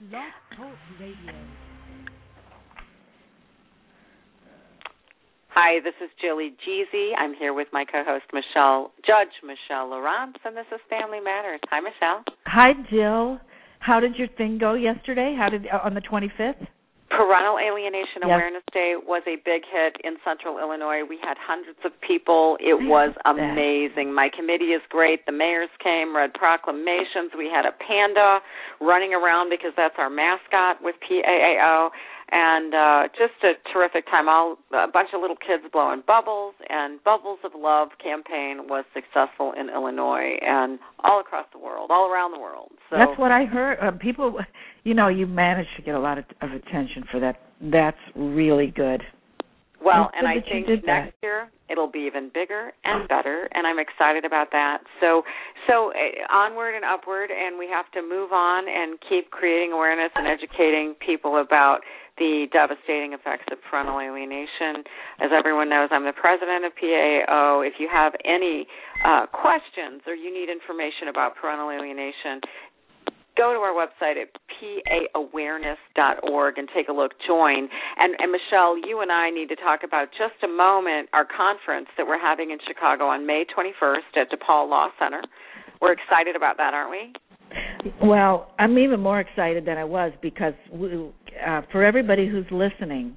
Blog Talk Radio. Hi, this is Jilly Jeezy. I'm here with my co-host, Judge Michelle Lawrence, and this is Family Matters. Hi, Michelle. Hi, Jill. How did your thing go yesterday? On the 25th? Parental Alienation Awareness Day was a big hit in Central Illinois. We had hundreds of people. It was amazing. My committee is great. The mayors came, read proclamations. We had a panda running around because that's our mascot with PAAO. And just a terrific time. A bunch of little kids blowing bubbles, and Bubbles of Love campaign was successful in Illinois and all across the world, all around the world. So that's what I heard. People, you managed to get a lot of attention for that. That's really good. Well, and I think next year it'll be even bigger and better, and I'm excited about that. So onward and upward, and we have to move on and keep creating awareness and educating people about the devastating effects of parental alienation. As everyone knows, I'm the president of PAAO. If you have any questions or you need information about parental alienation, go to our website at paawareness.org and take a look, join. And Michelle, you and I need to talk about just a moment our conference that we're having in Chicago on May 21st at DePaul Law Center. We're excited about that, aren't we? Well, I'm even more excited than I was because for everybody who's listening,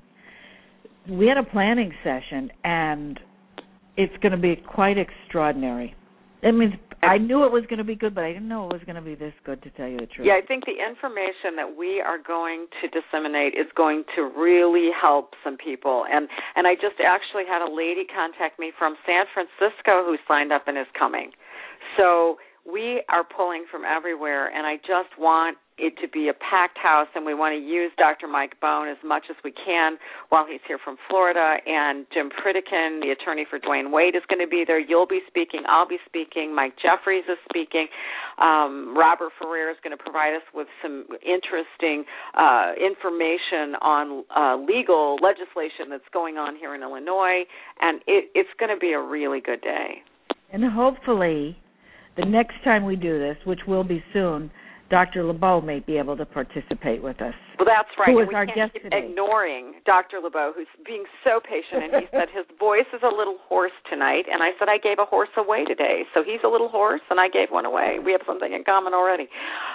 we had a planning session, and it's going to be quite extraordinary. It means I knew it was going to be good, but I didn't know it was going to be this good, to tell you the truth. Yeah, I think the information that we are going to disseminate is going to really help some people. And I just actually had a lady contact me from San Francisco who signed up and is coming. So we are pulling from everywhere, and I just want it to be a packed house, and we want to use Dr. Mike Bone as much as we can while he's here from Florida. And Jim Pritikin, the attorney for Dwayne Wade, is going to be there. You'll be speaking. I'll be speaking. Mike Jeffries is speaking. Robert Ferrer is going to provide us with some interesting information on legal legislation that's going on here in Illinois, and it's going to be a really good day. And hopefully the next time we do this, which will be soon, Dr. LeBeau may be able to participate with us. Well, that's right. Who is our guest today. Ignoring Dr. LeBeau, who's being so patient, and he said his voice is a little hoarse tonight, and I said I gave a horse away today. So he's a little hoarse, and I gave one away. We have something in common already.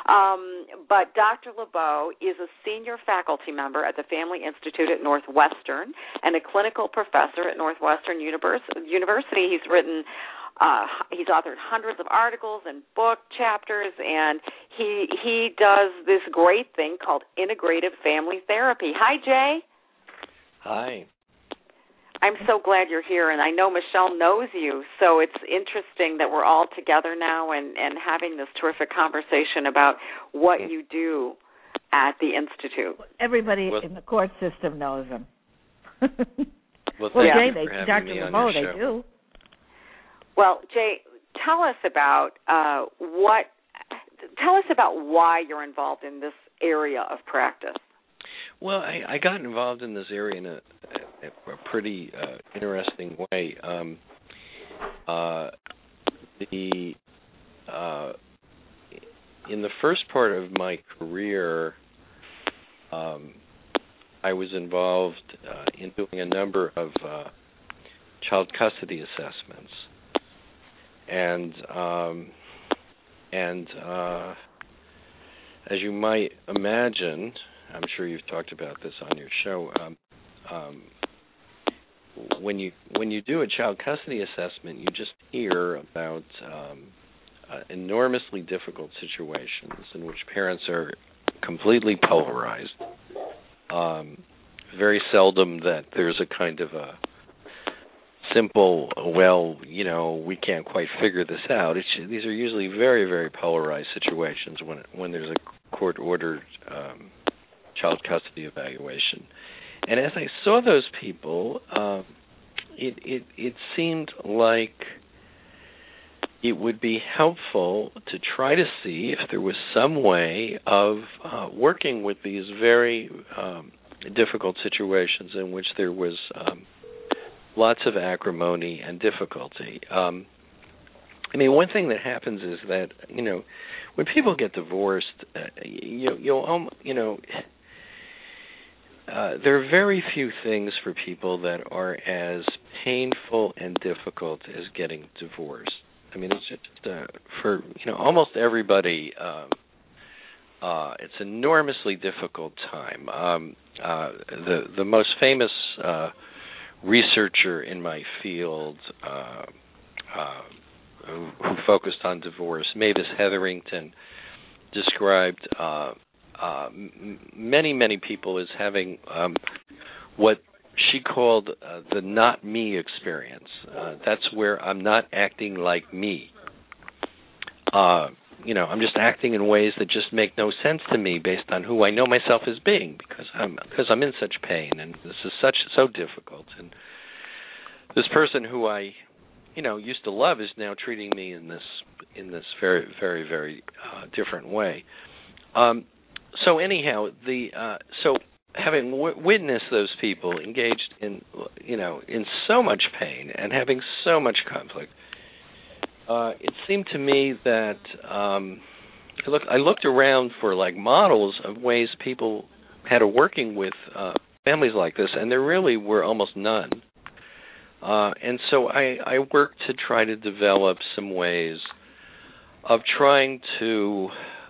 But Dr. LeBeau is a senior faculty member at the Family Institute at Northwestern and a clinical professor at Northwestern University. He's written he's authored hundreds of articles and book chapters, and he does this great thing called integrative family therapy. Hi, Jay. Hi. I'm so glad you're here, and I know Michelle knows you, so it's interesting that we're all together now and having this terrific conversation about what you do at the Institute. Everybody in the court system knows him. Well, Jay, Dr. LeBeau, they do. Well, Jay, tell us about why you're involved in this area of practice. Well, I got involved in this area in a pretty interesting way. In the first part of my career, I was involved in doing a number of child custody assessments. And as you might imagine, I'm sure you've talked about this on your show. When you do a child custody assessment, you just hear about enormously difficult situations in which parents are completely polarized. Very seldom that there's a kind of a simple, we can't quite figure this out. These are usually very, very polarized situations when there's a court-ordered child custody evaluation. And as I saw those people, it seemed like it would be helpful to try to see if there was some way of working with these very difficult situations in which there was lots of acrimony and difficulty. One thing that happens is that, when people get divorced, there are very few things for people that are as painful and difficult as getting divorced. I mean, it's just for almost everybody. It's an enormously difficult time. The most famous researcher in my field who focused on divorce, Mavis Hetherington, described many people as having what she called the not me experience. That's where I'm not acting like me. I'm just acting in ways that just make no sense to me based on who I know myself as being, because I'm in such pain, and this is so difficult. And this person who I used to love is now treating me in this very, very, very different way. So anyhow, so having witnessed those people engaged in so much pain and having so much conflict, it seemed to me that I looked around for models of ways people had of working with families like this, and there really were almost none. And so I worked to try to develop some ways of trying to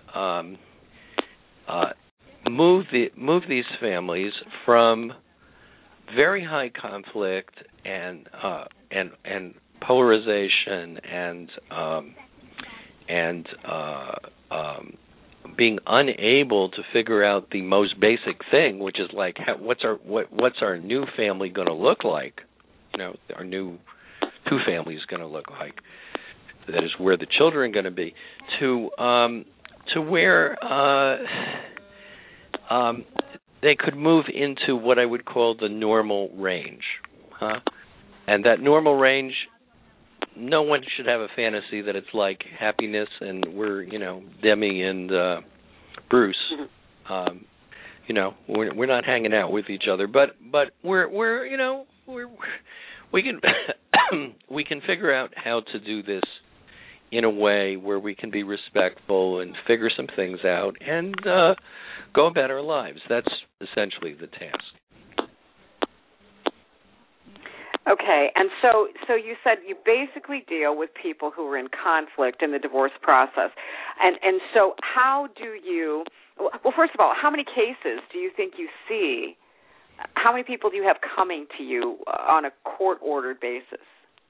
move these families from very high conflict and polarization and being unable to figure out the most basic thing, which is what's our new family going to look like? Our new two families going to look like. That is where the children are going to be. To where they could move into what I would call the normal range, and that normal range. No one should have a fantasy that it's like happiness and we're, Demi and Bruce. We're not hanging out with each other, but we can we can figure out how to do this in a way where we can be respectful and figure some things out and go about our lives. That's essentially the task. Okay, and so you said you basically deal with people who are in conflict in the divorce process. And so how do you, well, first of all, how many cases do you think you see? How many people do you have coming to you on a court-ordered basis?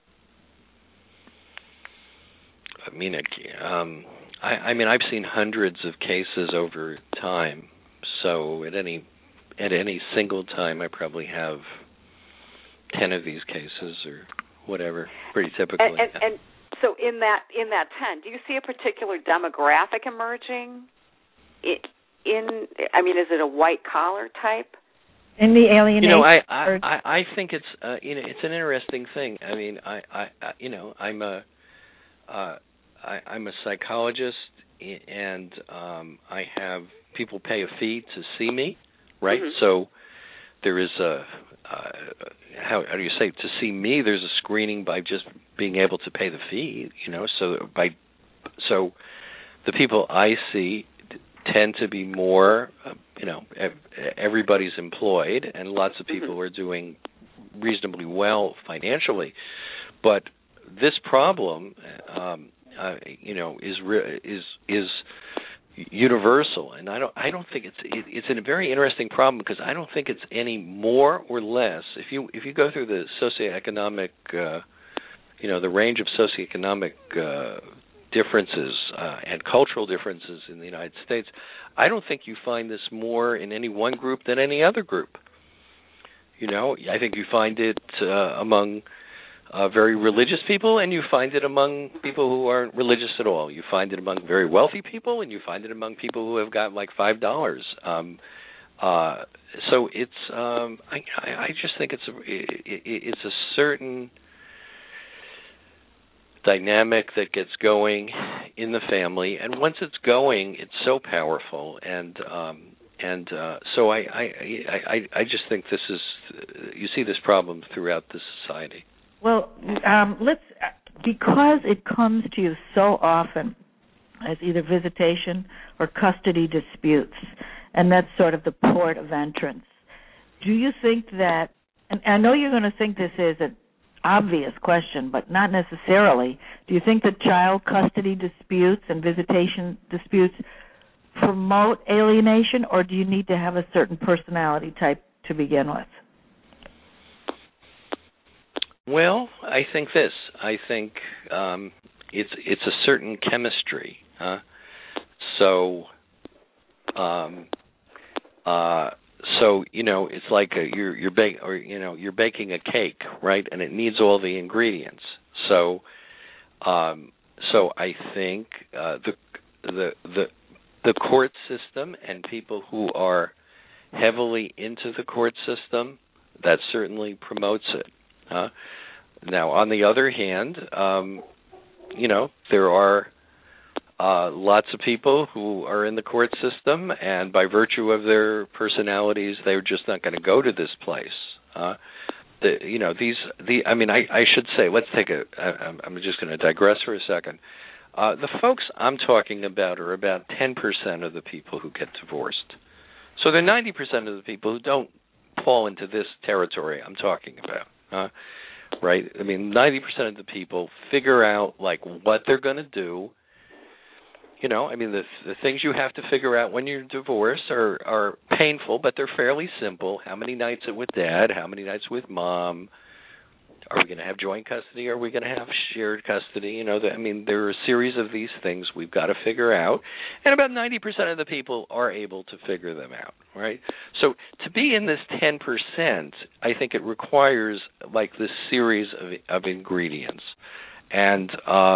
I've seen hundreds of cases over time. So at any single time, I probably have 10 of these cases or whatever, pretty typically. And so in that 10, do you see a particular demographic emerging? Is it a white collar type? In the alienation. I think it's it's an interesting thing. I mean, I'm a psychologist, and I have people pay a fee to see me, right? Mm-hmm. So there is how do you say, to see me, there's a screening by just being able to pay the fee, so the people I see tend to be more, everybody's employed and lots of people are doing reasonably well financially, but this problem, is universal, and I don't think it's a very interesting problem because I don't think it's any more or less. If you go through the socioeconomic, the range of socioeconomic differences and cultural differences in the United States, I don't think you find this more in any one group than any other group. I think you find it among very religious people, and you find it among people who aren't religious at all. You find it among very wealthy people, and you find it among people who have got like $5. So it's I just think it's a certain dynamic that gets going in the family, and once it's going, it's so powerful, and so I just think this is, you see this problem throughout the society. Well, let's, because it comes to you so often, as either visitation or custody disputes, and that's sort of the port of entrance. Do you think that, and I know you're going to think this is an obvious question, but not necessarily, do you think that child custody disputes and visitation disputes promote alienation, or do you need to have a certain personality type to begin with? Well, I think this. I think it's a certain chemistry. So it's like you're baking a cake, right? And it needs all the ingredients. So I think the court system and people who are heavily into the court system, that certainly promotes it. Now, on the other hand, there are lots of people who are in the court system, and by virtue of their personalities, they're just not going to go to this place. I should say, I'm just going to digress for a second. The folks I'm talking about are about 10% of the people who get divorced. So they're 90% of the people who don't fall into this territory I'm talking about. Right? 90% of the people figure out what they're going to do. The things you have to figure out when you're divorced are painful, but they're fairly simple. How many nights with dad? How many nights with mom? Are we going to have joint custody? Are we going to have shared custody? There are a series of these things we've got to figure out, and about 90% of the people are able to figure them out, right? So to be in this 10%, I think it requires this series of ingredients, I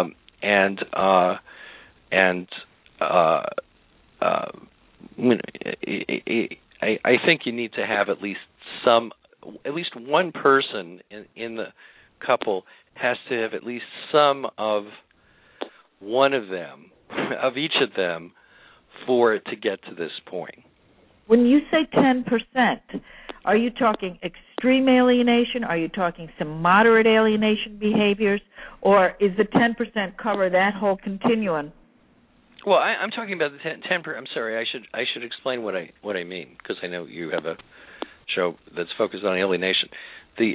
think you need to have at least one person in the couple has to have at least some of one of them, of each of them, for it to get to this point. When you say 10%, are you talking extreme alienation? Are you talking some moderate alienation behaviors? Or is the 10% cover that whole continuum? Well, I'm talking about the 10%. I'm sorry, I should explain what I mean, because I know you have a show that's focused on alienation. The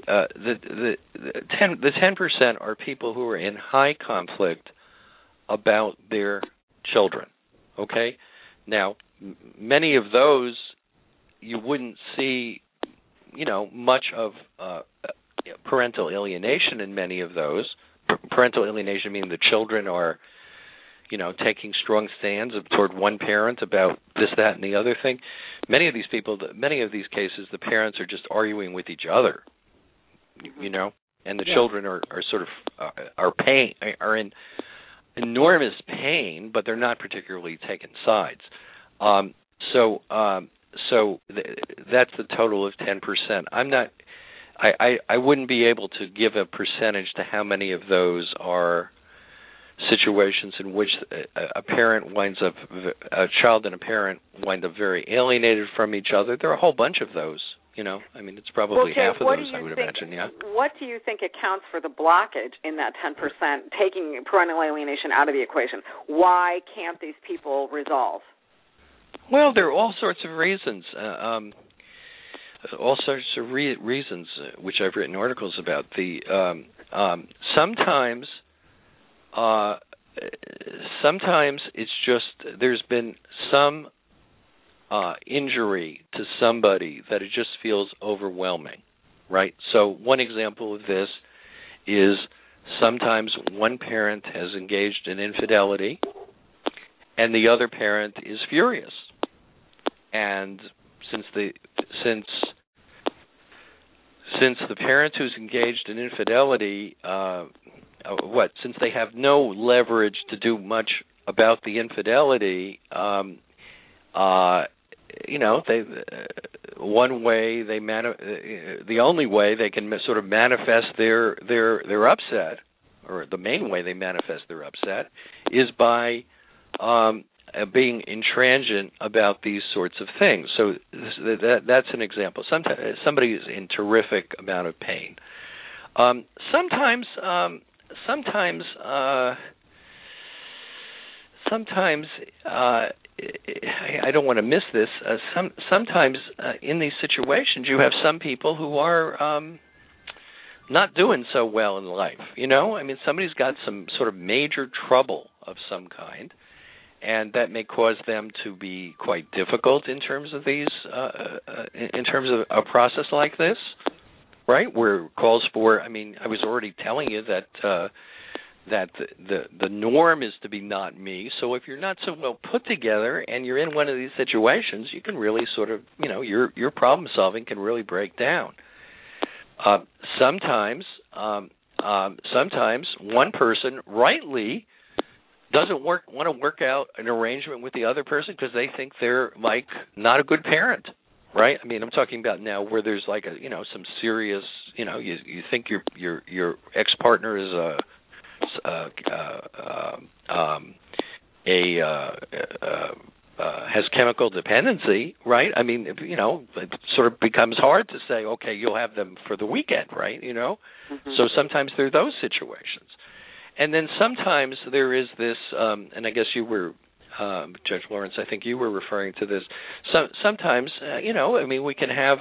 10% are people who are in high conflict about their children. Okay, now many of those you wouldn't see, much of parental alienation in many of those. Parental alienation meaning the children are, taking strong stands toward one parent about this, that, and the other thing. Many of these cases, the parents are just arguing with each other, and the children are sort of are in enormous pain, but they're not particularly taking sides. So that's the total of 10%. I wouldn't be able to give a percentage to how many of those are situations in which a child and a parent wind up very alienated from each other. There are a whole bunch of those. It's probably half of those, I would imagine. Yeah. What do you think accounts for the blockage in that 10%, taking parental alienation out of the equation? Why can't these people resolve? Well, there are all sorts of reasons. Reasons which I've written articles about. Sometimes it's just there's been some injury to somebody that it just feels overwhelming, right? So one example of this is sometimes one parent has engaged in infidelity and the other parent is furious. And since the parent who's engaged in infidelity, since they have no leverage to do much about the infidelity, the only way they can sort of manifest their upset, or the main way they manifest their upset, is by being intransigent about these sorts of things. So that's an example. Sometimes somebody is in terrific amount of pain. sometimes I don't want to miss this. Sometimes in these situations, you have some people who are not doing so well in life. I mean, somebody's got some sort of major trouble of some kind, and that may cause them to be quite difficult in terms of these, in terms of a process like this, right? Where it calls for. I mean, I was already telling you that. That the norm is to be not me. So if you're not so well put together and you're in one of these situations, you can really sort of, your problem solving can really break down. Sometimes one person rightly doesn't want to work out an arrangement with the other person because they think they're like not a good parent, right? I mean, I'm talking about now where there's like some serious, you think your ex-partner is has chemical dependency, right? I mean, it sort of becomes hard to say, okay, you'll have them for the weekend, right? Mm-hmm. So sometimes there are those situations. And then sometimes there is this, and I guess you were, Judge Lawrence, I think you were referring to this. Sometimes, I mean, we can have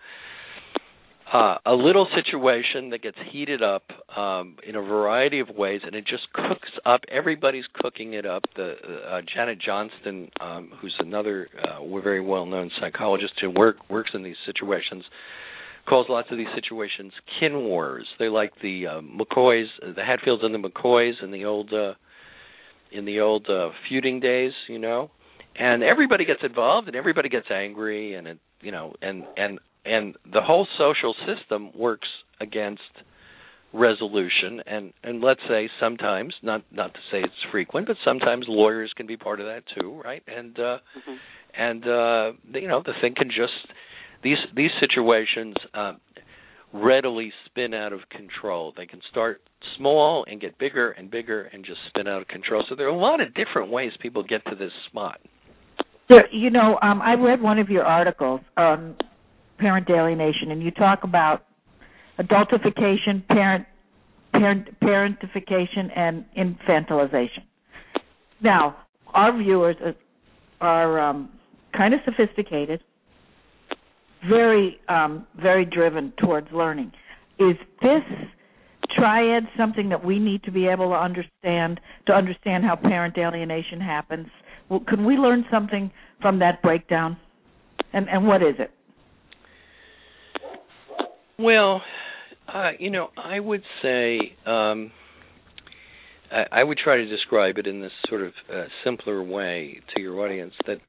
a little situation that gets heated up in a variety of ways, and it just cooks up. Everybody's cooking it up. Janet Johnston, who's another very well-known psychologist who works in these situations, calls lots of these situations kin wars. They're like the McCoys, the Hatfields and the McCoys in the old feuding days, and everybody gets involved and everybody gets angry, and and the whole social system works against resolution, and let's say sometimes, not to say it's frequent, but sometimes lawyers can be part of that too, right? And the thing can just these situations readily spin out of control. They can start small and get bigger and bigger and just spin out of control. So there are a lot of different ways people get to this spot. I read one of your articles on parent alienation, and you talk about adultification, parentification, and infantilization. Now, our viewers are kind of sophisticated, very driven towards learning. Is this triad something that we need to be able to understand how parent alienation happens? Well, can we learn something from that breakdown? And what is it? Well, I would say I would try to describe it in this sort of simpler way to your audience that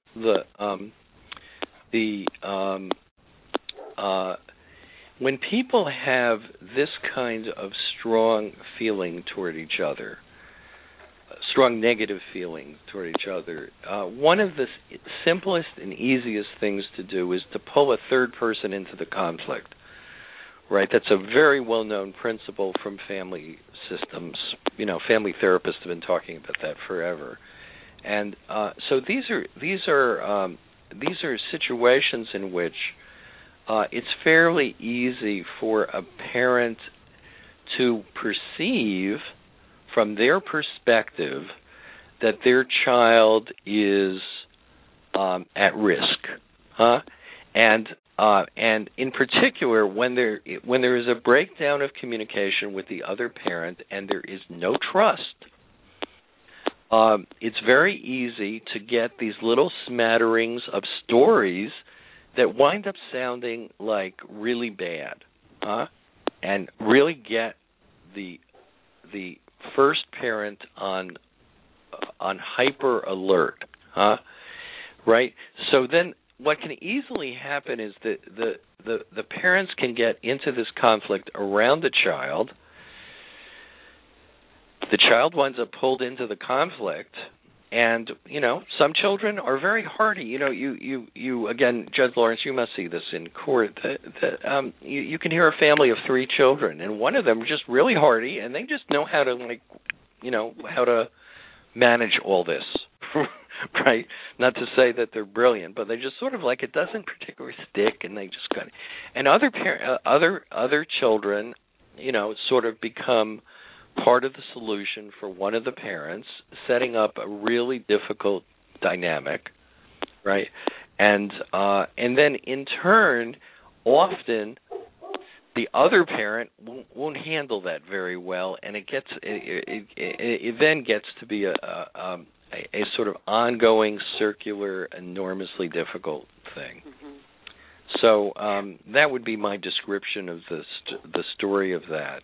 when people have this kind of strong feeling toward each other, strong negative feeling toward each other, one of the simplest and easiest things to do is to pull a third person into the conflict. Right, that's a very well-known principle from family systems. Family therapists have been talking about that forever, and so these are situations in which it's fairly easy for a parent to perceive, from their perspective, that their child is at risk, and in particular, when there is a breakdown of communication with the other parent and there is no trust, it's very easy to get these little smatterings of stories that wind up sounding like really bad, and really get the first parent on hyper alert, right? So then, what can easily happen is that the parents can get into this conflict around the child. The child winds up pulled into the conflict, and some children are very hardy. You again, Judge Lawrence, you must see this in court. You can hear a family of 3 children, and one of them is just really hardy, and they just know how to manage all this. Right, not to say that they're brilliant, but they just sort of it doesn't particularly stick, and they just and other children, sort of become part of the solution for one of the parents, setting up a really difficult dynamic, right? And then in turn, often the other parent won't handle that very well, and it then gets to be a sort of ongoing, circular, enormously difficult thing. Mm-hmm. So that would be my description of the story of that.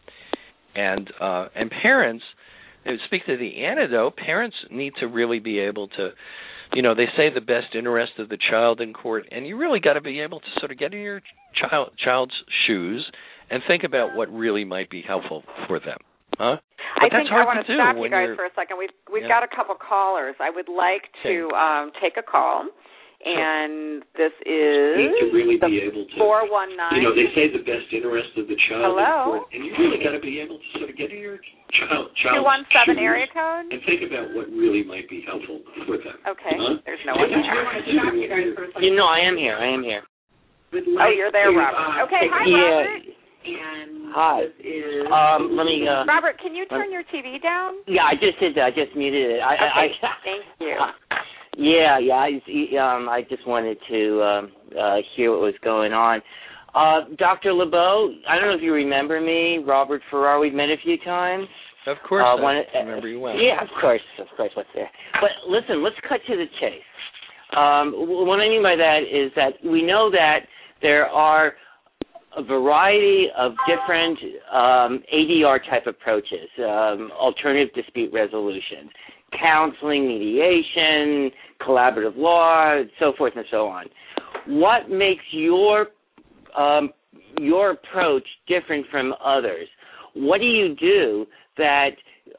And parents, speak to the antidote, parents need to really be able to, they say the best interest of the child in court, and you really got to be able to sort of get in your child's shoes and think about what really might be helpful for them. Huh? But I think I want to stop you guys for a second. We've got a couple callers. I would like to take a call. And this is to really be able to, 419. They say the best interest of the child. Hello. And you really got to be able to sort of get in your child's 217 area code. And think about what really might be helpful for them. Okay. There's no one here. I am here. Oh, you're there, Robert. Okay. Hi, Robert. And hi. Let me. Robert, can you turn your TV down? Yeah, I just did that. I just muted it. Thank you. Yeah. I just wanted to hear what was going on. Dr. LeBeau, I don't know if you remember me, Robert Farrar. We've met a few times. Of course, I remember you well. Yeah, of course. What's there? But listen, let's cut to the chase. What I mean by that is that we know that there are a variety of different ADR type approaches, alternative dispute resolution, counseling, mediation, collaborative law, so forth and so on. What makes your approach different from others? What do you do that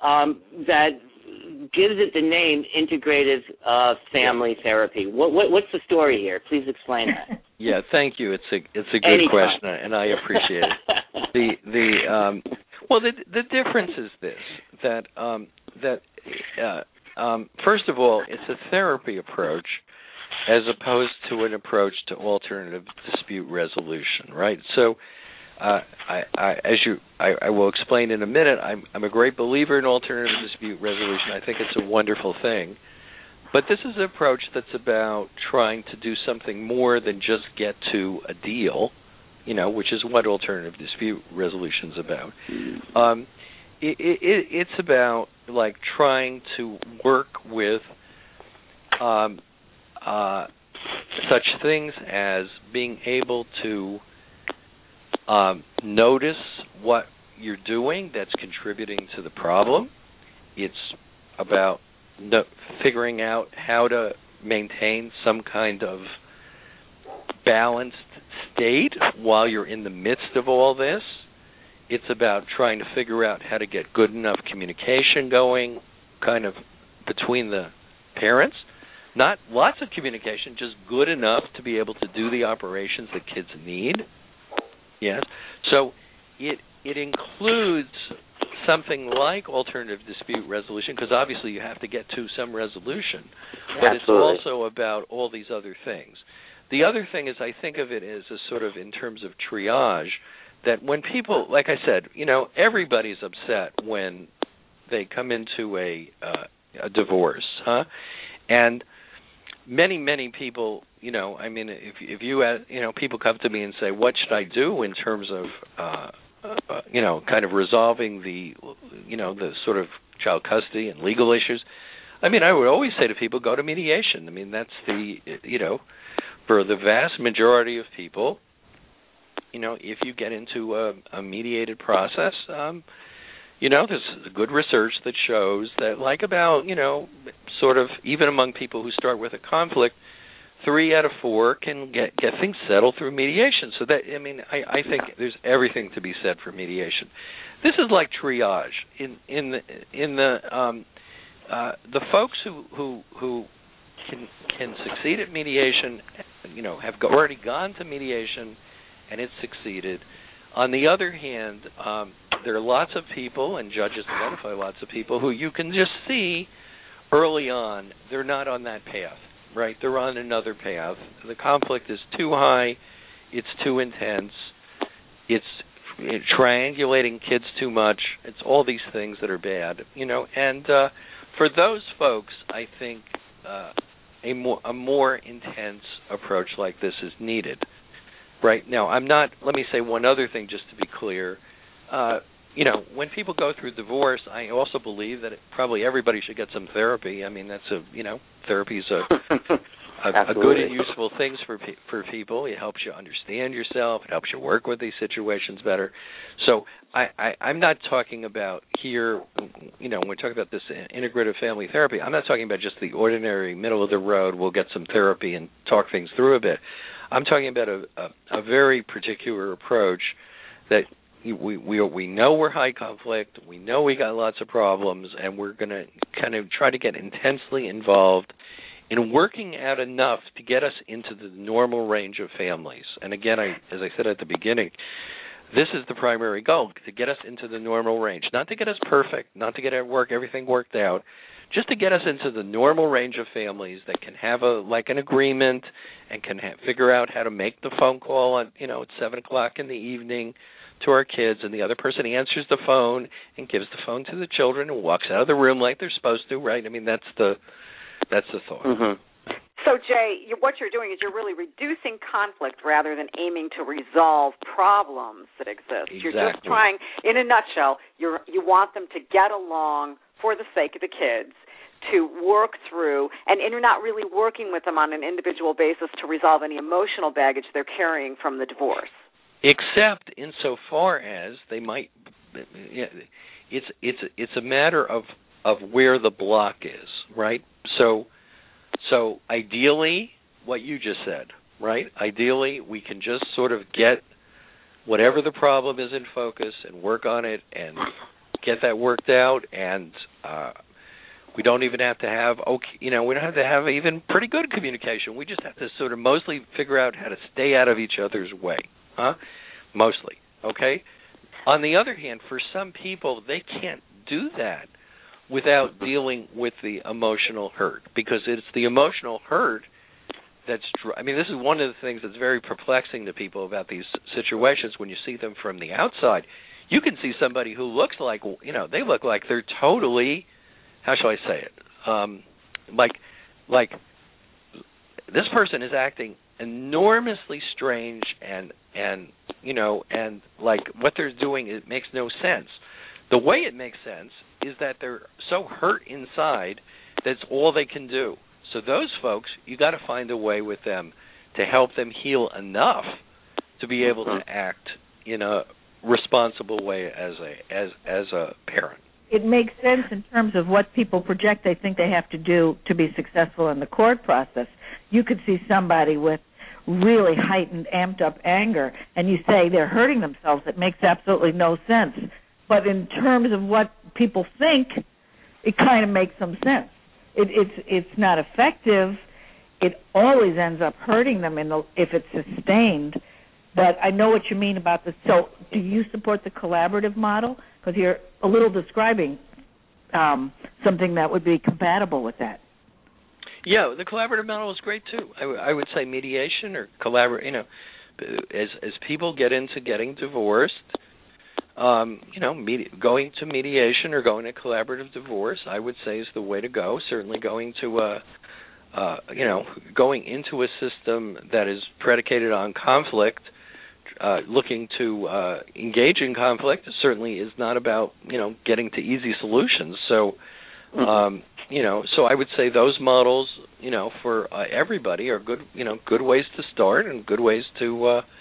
gives it the name integrative family therapy? What's the story here? Please explain that. Yeah, thank you. It's a good question, and I appreciate it. The difference is this, that first of all, it's a therapy approach as opposed to an approach to alternative dispute resolution, right? So, I will explain in a minute. I'm a great believer in alternative dispute resolution. I think it's a wonderful thing. But this is an approach that's about trying to do something more than just get to a deal, which is what alternative dispute resolution is about. It's about like trying to work with such things as being able to notice what you're doing that's contributing to the problem. It's about figuring out how to maintain some kind of balanced state while you're in the midst of all this. It's about trying to figure out how to get good enough communication going kind of between the parents. Not lots of communication, just good enough to be able to do the operations that kids need. Yes. So it includes something like alternative dispute resolution, because obviously you have to get to some resolution. But It's also about all these other things. The other thing is I think of it as a sort of in terms of triage, that when people, like I said, everybody's upset when they come into a divorce, huh? And many people, if you people come to me and say, what should I do in terms of, kind of resolving the sort of child custody and legal issues, I would always say to people, go to mediation. That's for the vast majority of people, if you get into a mediated process, there's good research that shows that like about, sort of even among people who start with a conflict, 3 out of 4 can get things settled through mediation. So that, I think there's everything to be said for mediation. This is like triage. In the folks who can succeed at mediation, have already gone to mediation and it's succeeded. On the other hand, there are lots of people, and judges identify lots of people, who you can just see early on they're not on that path, right? They're on another path. The conflict is too high. It's too intense. It's triangulating kids too much. It's all these things that are bad, And for those folks, I think a more intense approach like this is needed. Right now, let me say one other thing just to be clear. When people go through divorce, I also believe that probably everybody should get some therapy. I mean, therapy is a good and useful thing for people. It helps you understand yourself. It helps you work with these situations better. So I'm not talking about here, when we're talking about this integrative family therapy, I'm not talking about just the ordinary middle of the road, we'll get some therapy and talk things through a bit. I'm talking about a very particular approach that we know we're high conflict, we know we got lots of problems, and we're going to kind of try to get intensely involved in working out enough to get us into the normal range of families. And again, as I said at the beginning, this is the primary goal, to get us into the normal range. Not to get us perfect, not to get everything worked out, just to get us into the normal range of families that can have an agreement and can figure out how to make the phone call at 7 o'clock in the evening to our kids, and the other person answers the phone and gives the phone to the children and walks out of the room like they're supposed to, right? I mean, that's the thought. Mm-hmm. So, Jay, what you're doing is you're really reducing conflict rather than aiming to resolve problems that exist. Exactly. You're just trying, in a nutshell, you want them to get along for the sake of the kids, to work through, and you're not really working with them on an individual basis to resolve any emotional baggage they're carrying from the divorce. Except insofar as they might, it's a matter of where the block is, right? So ideally, what you just said, right? Ideally, we can just sort of get whatever the problem is in focus and work on it and get that worked out, and we don't even have to have we don't have to have even pretty good communication. We just have to sort of mostly figure out how to stay out of each other's way. Mostly, okay? On the other hand, for some people, they can't do that without dealing with the emotional hurt, because it's the emotional hurt this is one of the things that's very perplexing to people about these situations. When you see them from the outside, you can see somebody who looks like, they look like they're totally, how shall I say it, like this person is acting enormously strange and like what they're doing, it makes no sense. The way it makes sense is that they're so hurt inside that's all they can do. So those folks, you got to find a way with them to help them heal enough to be able to act in a responsible way as a parent. It makes sense in terms of what people project they think they have to do to be successful in the court process. You could see somebody with really heightened, amped-up anger, and you say they're hurting themselves. It makes absolutely no sense. But in terms of what people think, it kind of makes some sense. It's not effective. It always ends up hurting them if it's sustained. But I know what you mean about this. So do you support the collaborative model? Because you're a little describing something that would be compatible with that. Yeah, the collaborative model is great too. I would say mediation or collaborate. As people get into getting divorced, going to mediation or going to collaborative divorce, I would say is the way to go. Certainly, going to going into a system that is predicated on conflict, looking to engage in conflict, certainly is not about getting to easy solutions. So. So I would say those models, for everybody are good, good ways to start and good ways to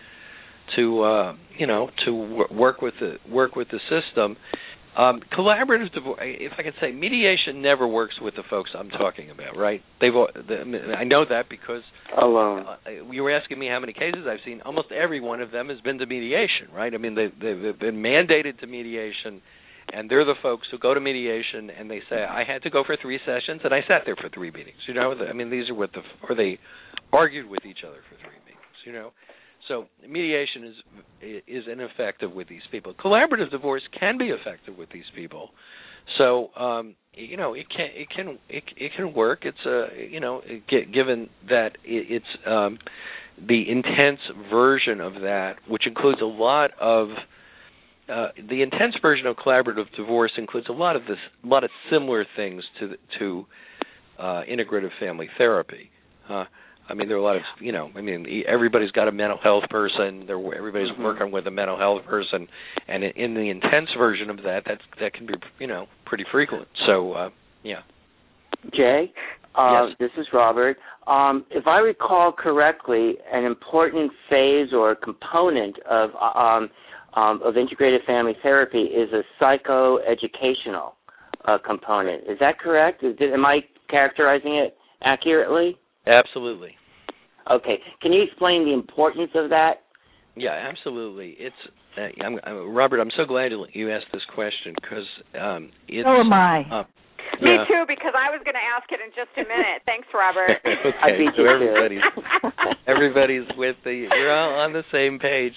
work with the system. Collaborative divorce, if I could say, mediation never works with the folks I'm talking about, right? I know that because you were asking me how many cases I've seen. Almost every one of them has been to mediation, right? I mean, they've been mandated to mediation. And they're the folks who go to mediation and they say, I had to go for 3 sessions and I sat there for 3 meetings. These are or they argued with each other for 3 meetings. So mediation is ineffective with these people. Collaborative divorce can be effective with these people. So it can work. It's given that it's the intense version of that, which includes a lot of the intense version of collaborative divorce includes a lot of similar things to integrative family therapy. I mean, there are a lot of, everybody's got a mental health person. Everybody's working with a mental health person, and in the intense version of that can be, pretty frequent. So, yeah. Jay, yes. This is Robert. If I recall correctly, an important phase or component of integrated family therapy is a psychoeducational component. Is that correct? Am I characterizing it accurately? Absolutely. Okay. Can you explain the importance of that? Yeah, absolutely. It's Robert, I'm so glad you asked this question because it's... So am I. Me too, because I was going to ask it in just a minute. Thanks, Robert. Okay, so everybody's we're all on the same page.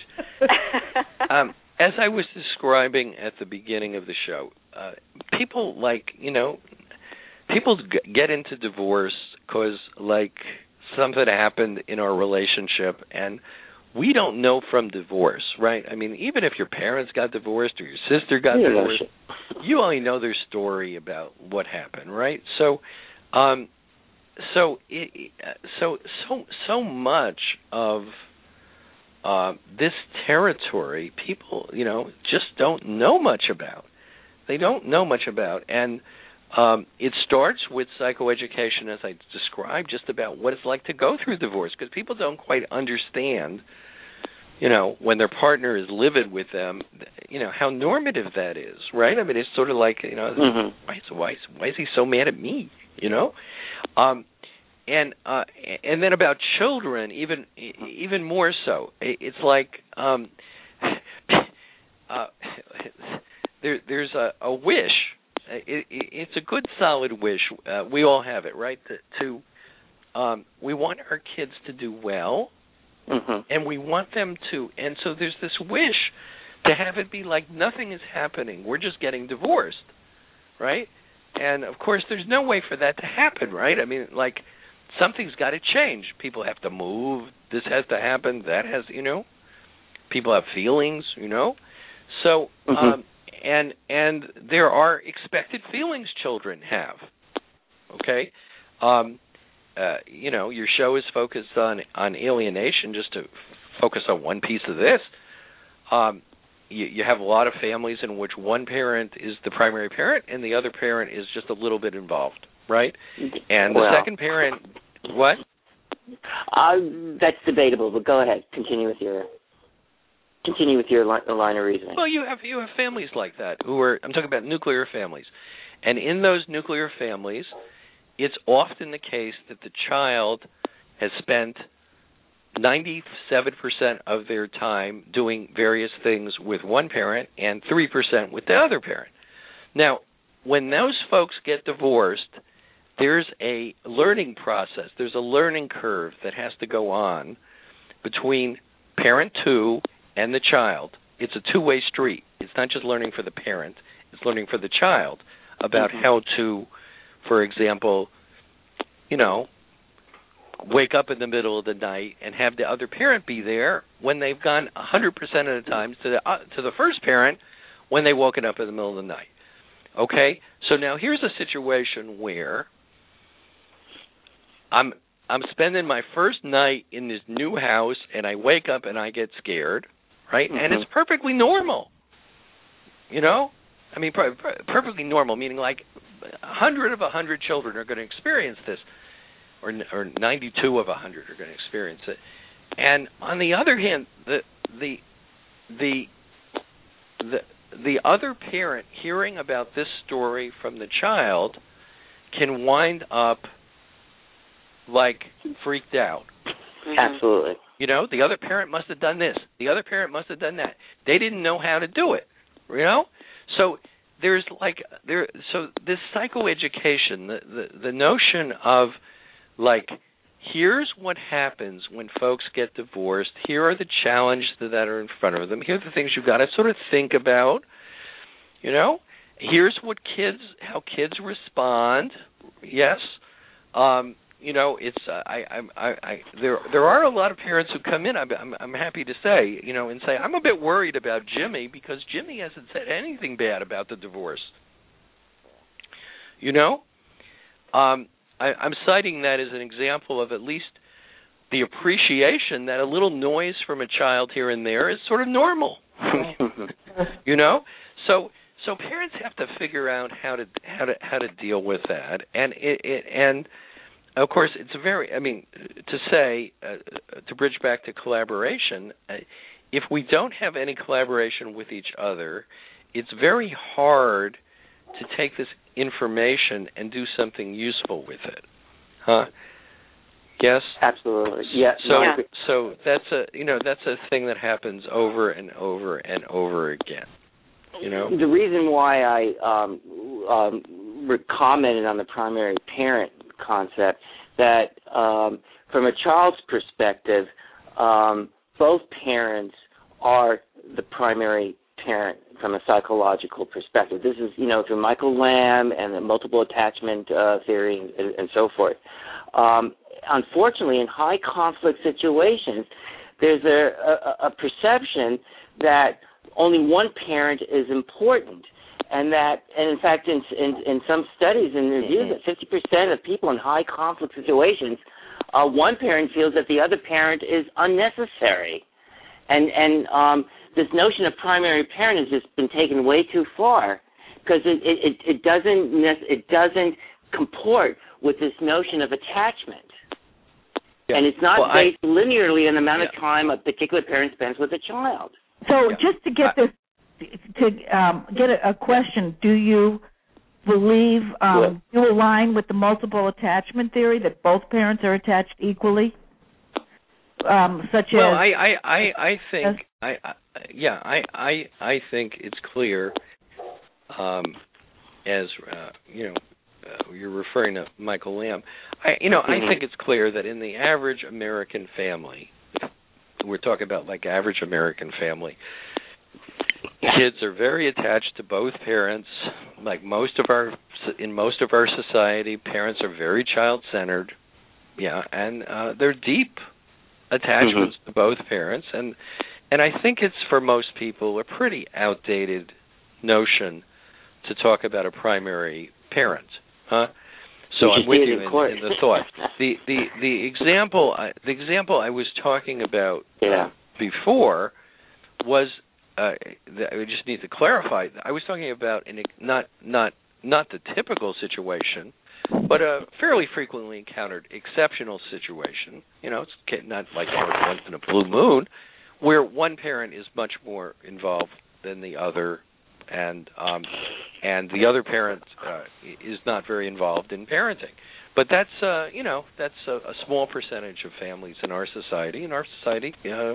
As I was describing at the beginning of the show, people get into divorce because something happened in our relationship, and we don't know from divorce, right? I mean, even if your parents got divorced or your sister got divorced, you only know their story about what happened, right? So much of this territory, people, just don't know much about. They don't know much about, and it starts with psychoeducation, as I described, just about what it's like to go through divorce, because people don't quite understand, when their partner is livid with them, how normative that is, right? I mean, it's sort of like, why is he so mad at me, And then about children, even more so. It's like there's a wish. It's a good, solid wish. We all have it, right? We want our kids to do well, and we want them to. And so there's this wish to have it be like nothing is happening. We're just getting divorced, right? And of course, there's no way for that to happen, right? I mean, something's got to change. People have to move. This has to happen. That has, people have feelings, So, and there are expected feelings children have. Okay, your show is focused on alienation. Just to focus on one piece of this, you have a lot of families in which one parent is the primary parent and the other parent is just a little bit involved, right? And the second parent, what? That's debatable, but go ahead. Continue with your line of reasoning. Well, you have families like that I'm talking about nuclear families. And in those nuclear families, it's often the case that the child has spent 97% of their time doing various things with one parent and 3% with the other parent. Now, when those folks get divorced, there's a learning process. There's a learning curve that has to go on between parent 2 and the child. It's a two-way street. It's not just learning for the parent. It's learning for the child about how to, for example, wake up in the middle of the night and have the other parent be there when they've gone 100% of the time to the first parent when they've woken up in the middle of the night. Okay? So now here's a situation where I'm spending my first night in this new house and I wake up and I get scared, right? And it's perfectly normal. I mean, perfectly normal, meaning 100 of 100 children are going to experience this, or 92 of 100 are going to experience it. And on the other hand, the other parent hearing about this story from the child can wind up freaked out. Absolutely. The other parent must have done this. The other parent must have done that. They didn't know how to do it. So there's so this psychoeducation, the notion of here's what happens when folks get divorced. Here are the challenges that are in front of them. Here are the things you've got to sort of think about. Here's how kids respond. Yes. it's there are a lot of parents who come in. I'm happy to say, and say I'm a bit worried about Jimmy because Jimmy hasn't said anything bad about the divorce. I'm citing that as an example of at least the appreciation that a little noise from a child here and there is sort of normal. So parents have to figure out how to deal with that, and of course it's to bridge back to collaboration. If we don't have any collaboration with each other, it's very hard to take this information and do something useful with it. Huh? Yes? Absolutely. Yeah. So that's a thing that happens over and over and over again. The reason why I commented on the primary parent concept, that from a child's perspective, both parents are the primary parent from a psychological perspective. This is, through Michael Lamb and the multiple attachment theory and so forth. Unfortunately, in high conflict situations, there's a perception that only one parent is important, and in fact, in some studies and reviews, that 50% of people in high conflict situations, one parent feels that the other parent is unnecessary, and this notion of primary parent has just been taken way too far, because it doesn't comport with this notion of attachment. Yeah. And it's not based linearly on the amount of time a particular parent spends with a child. So just to get get a question, do you believe you align with the multiple attachment theory that both parents are attached equally? I think it's clear, you're referring to Michael Lamb. I think it's clear that in the average American family, we're talking about like average American family, kids are very attached to both parents. Like in most of our society, parents are very child-centered. Yeah, and they're deep attachments to both parents, and I think it's for most people a pretty outdated notion to talk about a primary parent, huh? So I'm with you in the thought. The example I was talking about before was I just need to clarify. I was talking about not the typical situation, but a fairly frequently encountered exceptional situation. It's not like once in a blue moon, where one parent is much more involved than the other, and the other parent is not very involved in parenting. But that's a small percentage of families in our society. In our society,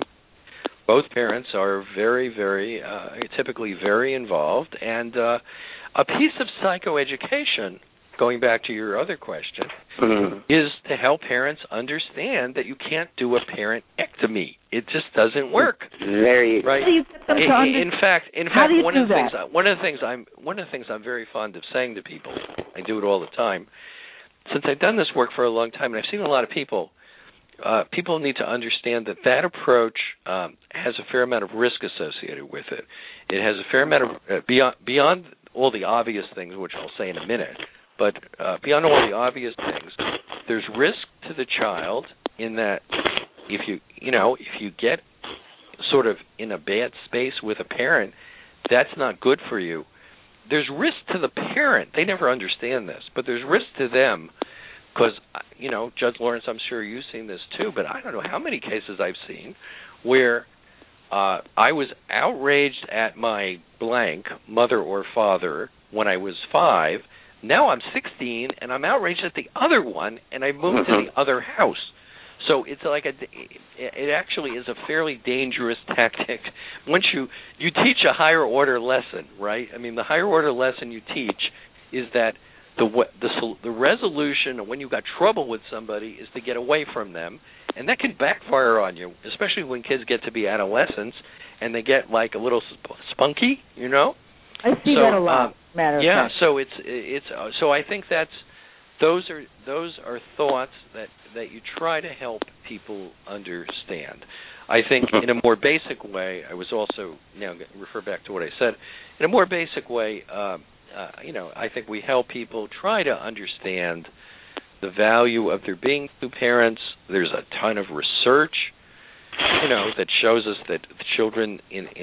both parents are very, very typically very involved, and a piece of psychoeducation, going back to your other question, is to help parents understand that you can't do a parentectomy. It just doesn't work. Right. How do you get them to in fact, one of the things I'm very fond of saying to people, I do it all the time, since I've done this work for a long time, and I've seen a lot of people. People need to understand that approach has a fair amount of risk associated with it. It has a fair amount of beyond all the obvious things, which I'll say in a minute. But beyond all the obvious things, there's risk to the child in that if you get sort of in a bad space with a parent, that's not good for you. There's risk to the parent. They never understand this, but there's risk to them because, Judge Lawrence, I'm sure you've seen this too, but I don't know how many cases I've seen where I was outraged at my blank mother or father when I was 5. Now I'm 16, and I'm outraged at the other one, and I moved to the other house. So it's like it actually is a fairly dangerous tactic. Once you teach a higher order lesson, right? I mean, the higher order lesson you teach is that the resolution when you've got trouble with somebody is to get away from them, and that can backfire on you, especially when kids get to be adolescents and they get like a little spunky, I see that a lot. So I think those are thoughts that you try to help people understand. I think in a more basic way, I was also now refer back to what I said. In a more basic way, I think we help people try to understand the value of there being two parents. There's a ton of research, that shows us that children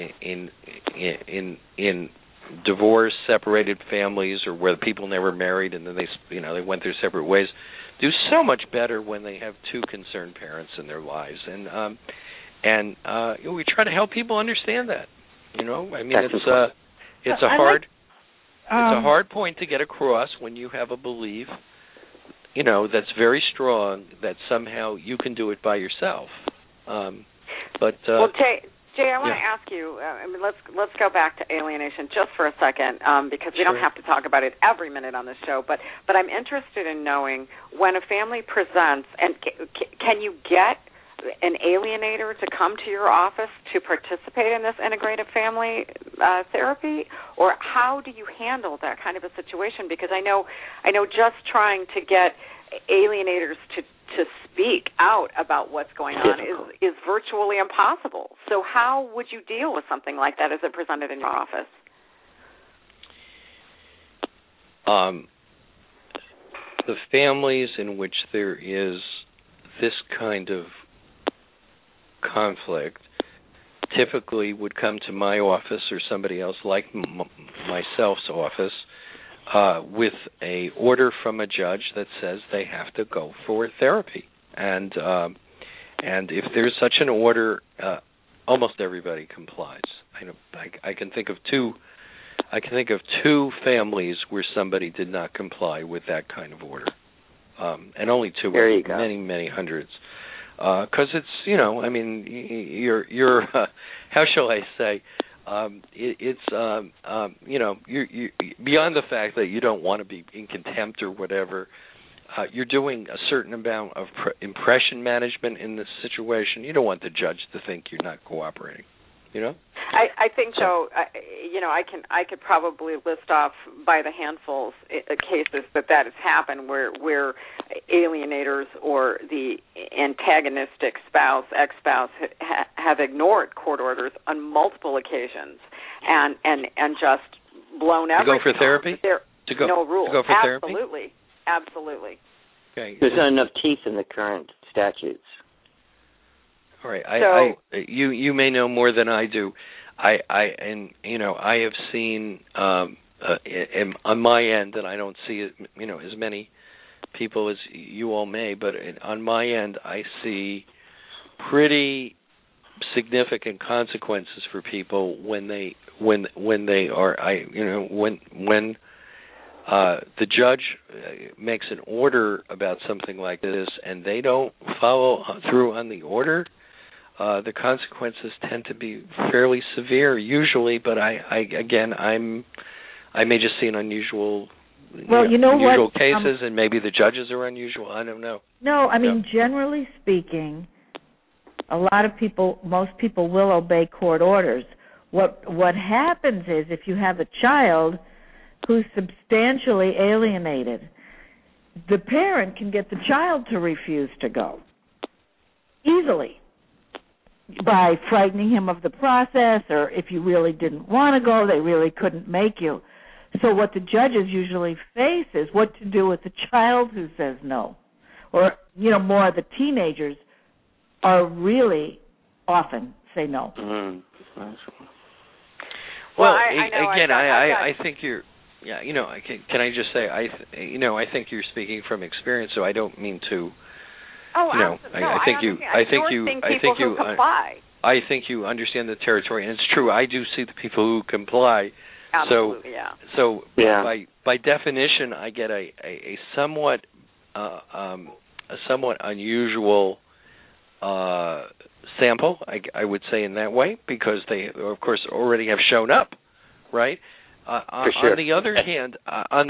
in divorced, separated families, or where the people never married and then they went their separate ways, do so much better when they have two concerned parents in their lives. And we try to help people understand that. I mean, it's a hard point to get across when you have a belief, that's very strong that somehow you can do it by yourself. Jay, I want to ask you. Let's go back to alienation just for a second, because we don't have to talk about it every minute on the show. But I'm interested in knowing when a family presents, and can you get an alienator to come to your office to participate in this integrative family therapy, or how do you handle that kind of a situation? Because I know just trying to get alienators to speak out about what's going on is virtually impossible. So how would you deal with something like that as it presented in your office? The families in which there is this kind of conflict typically would come to my office or somebody else like myself's office with a order from a judge that says they have to go for therapy, and if there's such an order, almost everybody complies. I can think of two families where somebody did not comply with that kind of order, and only two, many hundreds. Because it's you're how shall I say, it's you beyond the fact that you don't want to be in contempt or whatever, you're doing a certain amount of impression management in this situation. You don't want the judge to think you're not cooperating. I think so. I could probably list off by the handfuls cases that has happened where alienators or the antagonistic spouse, ex-spouse, have ignored court orders on multiple occasions and just blown everything. To go for therapy? No rule. To go for therapy? Absolutely. Okay. There's not enough teeth in the current statutes. All right. You may know more than I do. I have seen on my end, and I don't see it, as many people as you all may, but on my end, I see pretty significant consequences for people when they are when the judge makes an order about something like this and they don't follow through on the order. The consequences tend to be fairly severe usually, but I may just see an unusual cases, and maybe the judges are unusual. I don't know. No, I mean, generally speaking, most people will obey court orders. What happens is if you have a child who's substantially alienated, the parent can get the child to refuse to go easily by frightening him of the process, or if you really didn't want to go, they really couldn't make you. So what the judges usually face is what to do with the child who says no. Or, more of the teenagers are really often say no. Mm-hmm. Well, I think you're, can I just say, I think you're speaking from experience, so I don't mean to. I think you understand the territory, and it's true. I do see the people who comply. Absolutely, So by definition, I get a somewhat unusual sample. I would say in that way, because they, of course, already have shown up, right? For sure. On the other hand, I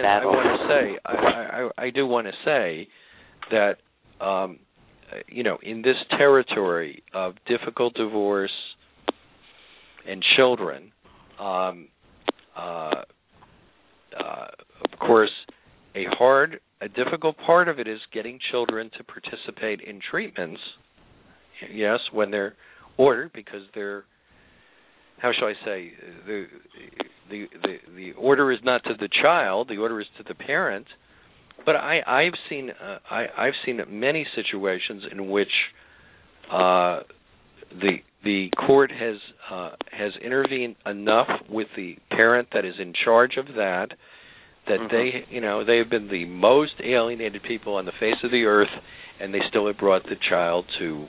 do want to say that. In this territory of difficult divorce and children, of course, a hard a difficult part of it is getting children to participate in treatments. Yes, when they're ordered, because they're, how shall I say, the order is not to the child, the order is to the parent. But I've seen many situations in which the court has intervened enough with the parent that is in charge of that they have been the most alienated people on the face of the earth, and they still have brought the child to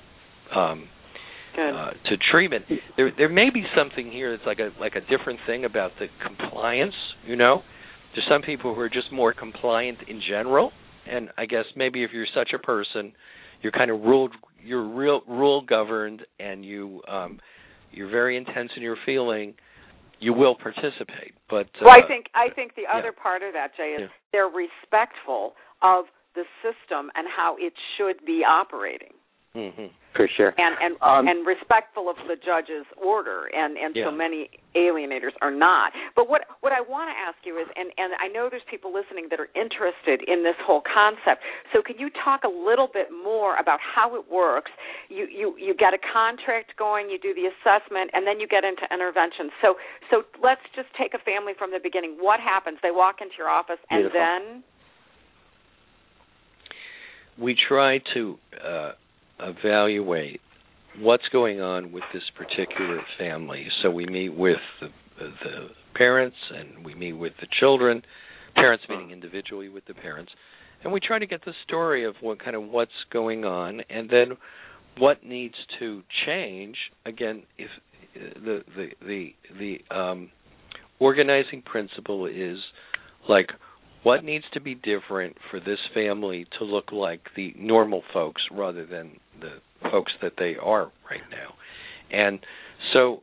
treatment. There may be something here that's like a different thing about the compliance. There's some people who are just more compliant in general, and I guess maybe if you're such a person, you're kind of rule governed, and you're very intense in your feeling. You will participate, but I think the other part of that, Jay, is they're respectful of the system and how it should be operating. Mm-hmm. For sure, and respectful of the judge's order, and so many alienators are not. But what I want to ask you is, and I know there's people listening that are interested in this whole concept. So can you talk a little bit more about how it works? You get a contract going, you do the assessment, and then you get into intervention. So let's just take a family from the beginning. What happens? They walk into your office, and then we try to evaluate what's going on with this particular family. So we meet with the parents, and we meet with the children, parents meeting individually with the parents, and we try to get the story of what's going on, and then what needs to change. Again, if the organizing principle is like, what needs to be different for this family to look like the normal folks rather than the folks that they are right now? And so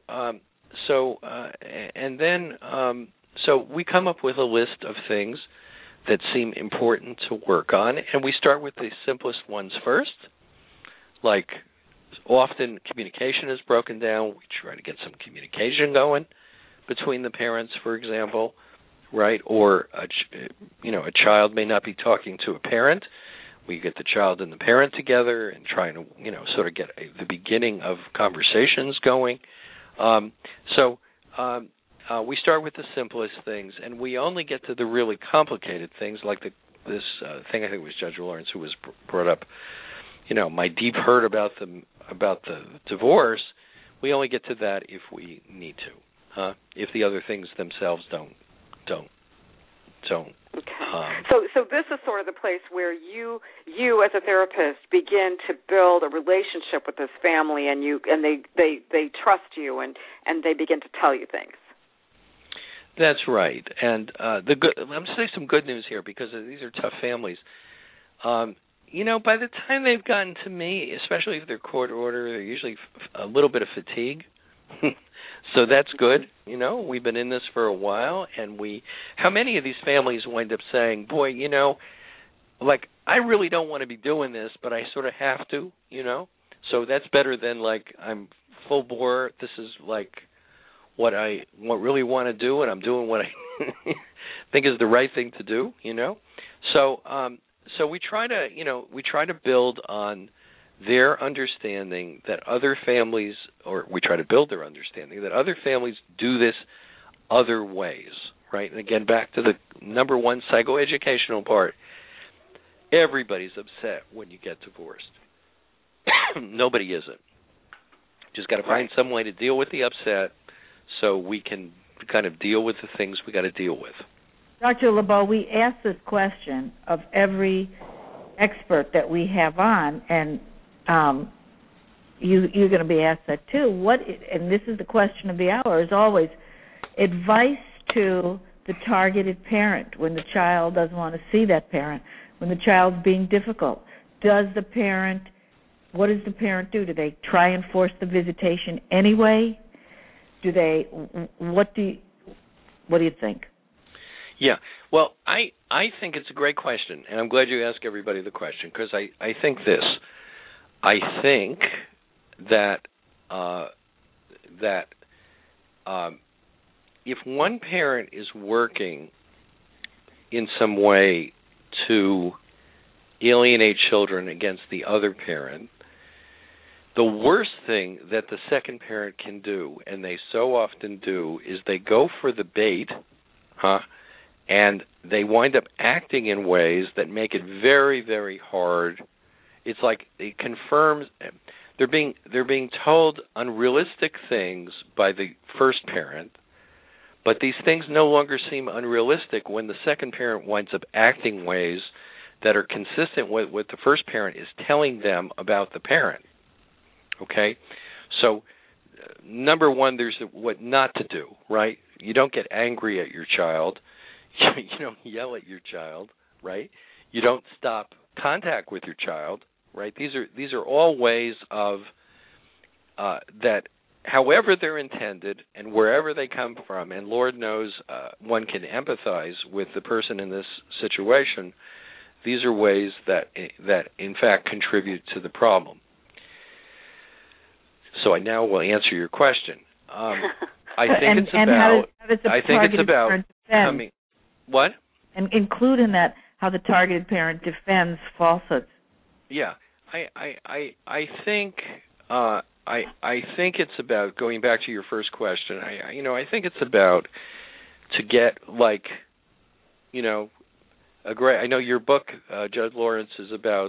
we come up with a list of things that seem important to work on, and we start with the simplest ones first. Like, often communication is broken down. We try to get some communication going between the parents, for example. Right, or a child may not be talking to a parent. We get the child and the parent together and trying to sort of get the beginning of conversations going. We start with the simplest things, and we only get to the really complicated things, like this thing. I think it was Judge Lawrence who was brought up. My deep hurt about the divorce. We only get to that if we need to. If the other things themselves don't. Okay. So this is sort of the place where you as a therapist begin to build a relationship with this family, and they trust you, and they begin to tell you things. That's right. And I'm going to say some good news here, because these are tough families. By the time they've gotten to me, especially if they're court ordered, they're usually a little bit of fatigue. So that's good. We've been in this for a while, and how many of these families wind up saying, boy, I really don't want to be doing this, but I sort of have to, So that's better than I'm full bore. This is what I really want to do, and I'm doing what I think is the right thing to do, So we try to build on their understanding that other families, or we try to build their understanding that other families do this other ways, right? And again, back to the number one psychoeducational part, everybody's upset when you get divorced. Nobody isn't. Just got to find some way to deal with the upset so we can kind of deal with the things we got to deal with. Dr. LeBeau, we ask this question of every expert that we have on, and you're going to be asked that too. And this is the question of the hour, is always advice to the targeted parent when the child doesn't want to see that parent, when the child's being difficult. What does the parent do? Do they try and force the visitation anyway? What do you think? Yeah, well, I think it's a great question, and I'm glad you asked everybody the question, because I think this. I think that if one parent is working in some way to alienate children against the other parent, the worst thing that the second parent can do, and they so often do, is they go for the bait, and they wind up acting in ways that make it very, very hard. It's like it confirms they're being told unrealistic things by the first parent, but these things no longer seem unrealistic when the second parent winds up acting ways that are consistent with what the first parent is telling them about the parent. Okay? So, number one, there's what not to do, right? You don't get angry at your child. You don't yell at your child, right? You don't stop contact with your child, right? These are all ways of that, however they're intended and wherever they come from, and Lord knows one can empathize with the person in this situation. These are ways that in fact contribute to the problem. So I now will answer your question. I think it's about coming. What? And include in that how the targeted parent defends falsehoods. Yeah, I think it's about, going back to your first question. I think it's about to get a great. I know your book, Judge Lawrence, is about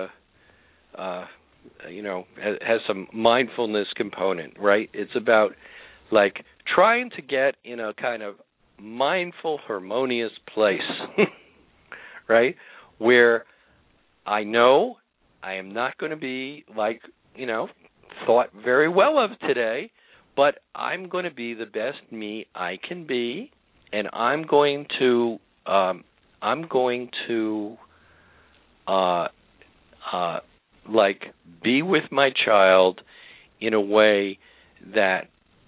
has some mindfulness component, right? It's about trying to get in a kind of mindful, harmonious place, right? Where I know I am not going to be thought very well of today, but I'm going to be the best me I can be, and I'm going to be with my child in a way that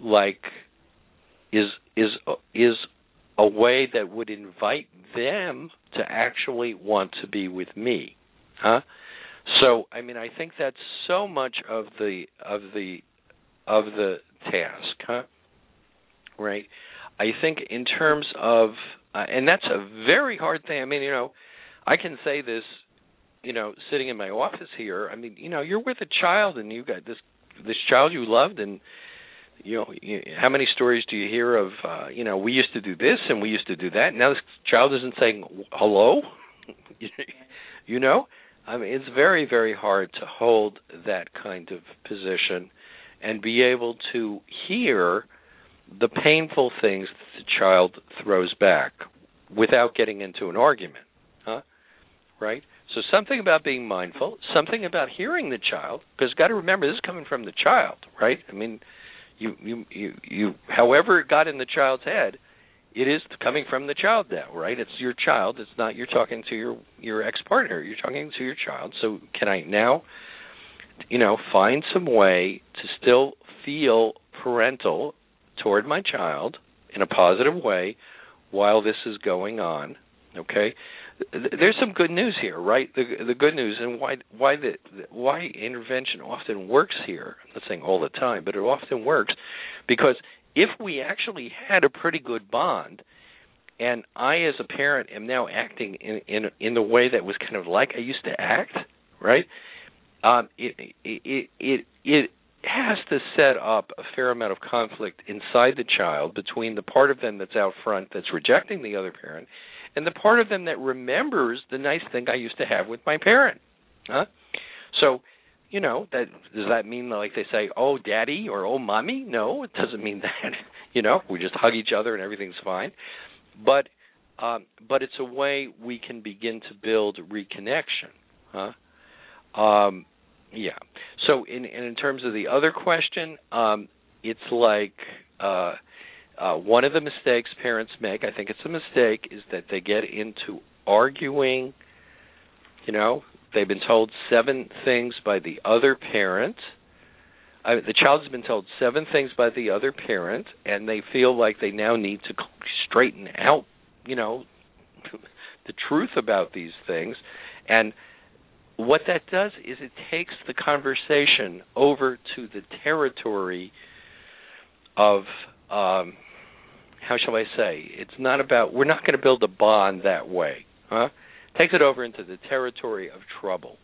is a way that would invite them to actually want to be with me, So I think that's so much of the task, right? I think in terms of and that's a very hard thing. I can say this, sitting in my office here. You're with a child, and you've got this child you loved, and how many stories do you hear of? We used to do this and we used to do that. Now this child isn't saying hello. It's very, very hard to hold that kind of position and be able to hear the painful things that the child throws back without getting into an argument, right? So something about being mindful, something about hearing the child, because got to remember this is coming from the child, right? You however it got in the child's head, it is coming from the child now, right? It's your child. It's not you're talking to your ex-partner. You're talking to your child. So can I now, find some way to still feel parental toward my child in a positive way while this is going on, okay? There's some good news here, right? The good news, and why intervention often works here. I'm not saying all the time, but it often works because if we actually had a pretty good bond, and I as a parent am now acting in the way that was kind of like I used to act, right? It has to set up a fair amount of conflict inside the child between the part of them that's out front that's rejecting the other parent and the part of them that remembers the nice thing I used to have with my parent. So, does that mean they say, oh, daddy or oh, mommy? No, it doesn't mean that. We just hug each other and everything's fine. But it's a way we can begin to build reconnection. Yeah. So in terms of the other question, it's one of the mistakes parents make, I think it's a mistake, is that they get into arguing. They've been told 7 things by the other parent. The child has been told 7 things by the other parent, and they feel like they now need to straighten out, the truth about these things. And what that does is it takes the conversation over to the territory of, how shall I say, it's not about, we're not going to build a bond that way. takes it over into the territory of trouble.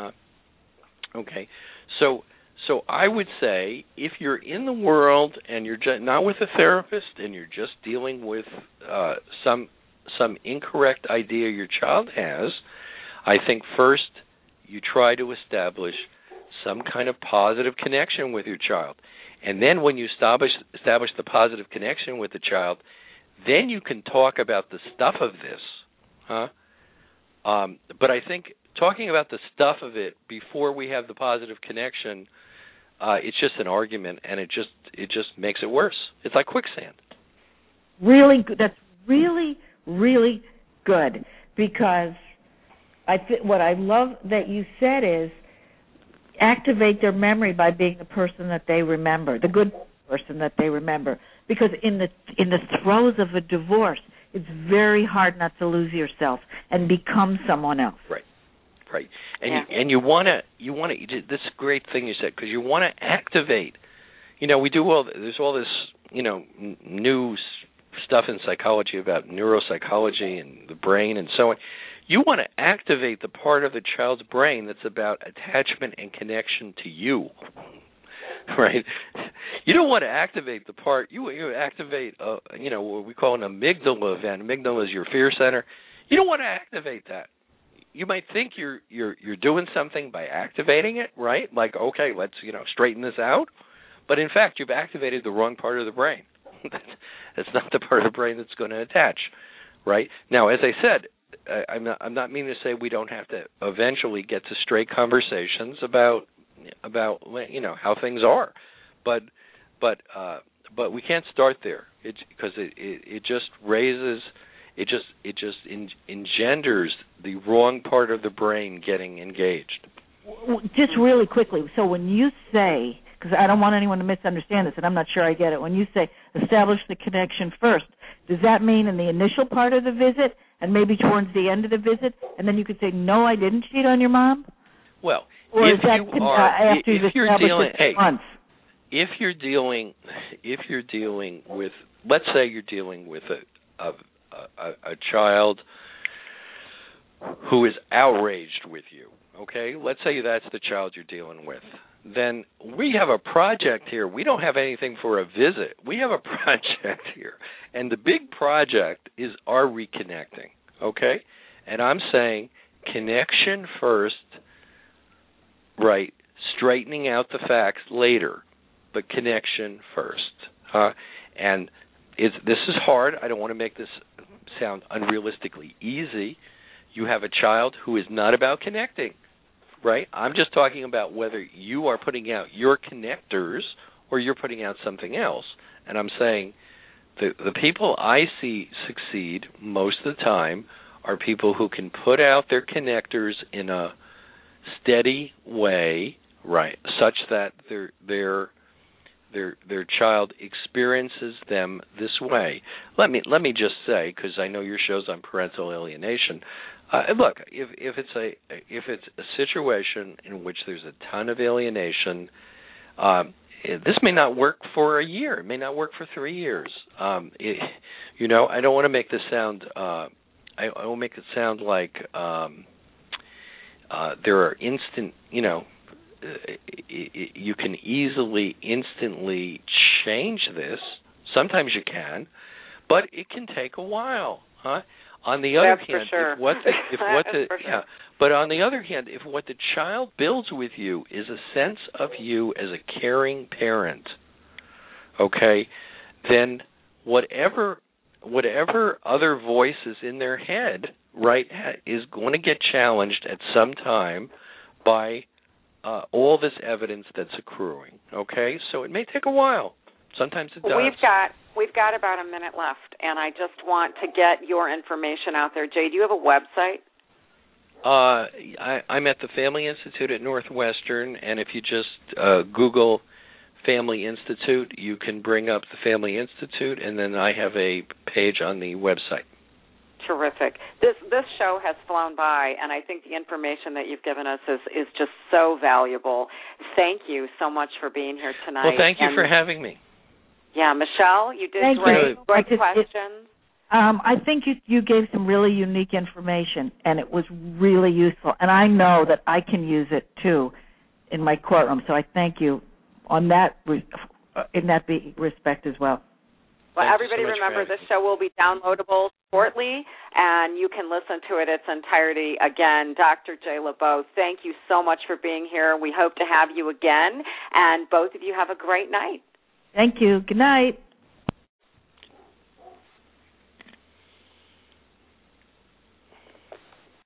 Okay, so I would say if you're in the world and you're not with a therapist and you're just dealing with some incorrect idea your child has, I think first you try to establish some kind of positive connection with your child. And then when you establish the positive connection with the child, then you can talk about the stuff of this. But I think talking about the stuff of it before we have the positive connection, it's just an argument, and it just makes it worse. It's like quicksand. Really good. That's really, really good, because what I love that you said is activate their memory by being the person that they remember, the good person that they remember. Because in the throes of a divorce, it's very hard not to lose yourself and become someone else. Right. And you want to. This great thing you said, because you want to activate. We do there's all this new stuff in psychology about neuropsychology and the brain and so on. You want to activate the part of the child's brain that's about attachment and connection to you, right? You don't want to activate the part. You activate, what we call an amygdala event. Amygdala is your fear center. You don't want to activate that. You might think you're doing something by activating it, right? Like, okay, let's straighten this out. But in fact, you've activated the wrong part of the brain. That's not the part of the brain that's going to attach, right? Now, as I said, I'm not meaning to say we don't have to eventually get to straight conversations about how things are, but we can't start there. Because it just raises, it just engenders the wrong part of the brain getting engaged. Just really quickly, so when you say, because I don't want anyone to misunderstand this, and I'm not sure I get it, when you say establish the connection first, does that mean in the initial part of the visit and maybe towards the end of the visit, and then you could say, no, I didn't cheat on your mom? Well, or if you're dealing with, let's say you're dealing with a child who is outraged with you, okay? Let's say that's the child you're dealing with. Then we have a project here. We don't have anything for a visit. We have a project here. And the big project is our reconnecting, okay? And I'm saying connection first, right? Straightening out the facts later, but connection first. And this is hard. I don't want to make this sound unrealistically easy. You have a child who is not about connecting. Right? I'm just talking about whether you are putting out your connectors or you're putting out something else. And I'm saying the people I see succeed most of the time are people who can put out their connectors in a steady way, right, such that their child experiences them this way. Let me just say, because I know your show's on parental alienation. Look, if it's a situation in which there's a ton of alienation, this may not work for a year. It may not work for 3 years. I don't want to make this sound. I will make it sound like there are instant. You can easily, instantly change this. Sometimes you can, but it can take a while, huh? On the other hand, but on the other hand, if what the child builds with you is a sense of you as a caring parent, okay, then whatever other voice is in their head, right, is going to get challenged at some time by all this evidence that's accruing, okay? So it may take a while. Sometimes it does. We've got about a minute left, and I just want to get your information out there. Jay, do you have a website? I'm at the Family Institute at Northwestern, and if you just Google Family Institute, you can bring up the Family Institute, and then I have a page on the website. Terrific. This show has flown by, and I think the information that you've given us is just so valuable. Thank you so much for being here tonight. Well, thank you for having me. Yeah, Michelle, you did great questions. I think you gave some really unique information, and it was really useful. And I know that I can use it too in my courtroom. So I thank you on that in that respect as well. Well, everybody remember this show will be downloadable shortly, and you can listen to it its entirety again. Dr. Jay LeBeau, thank you so much for being here. We hope to have you again, and both of you have a great night. Thank you. Good night.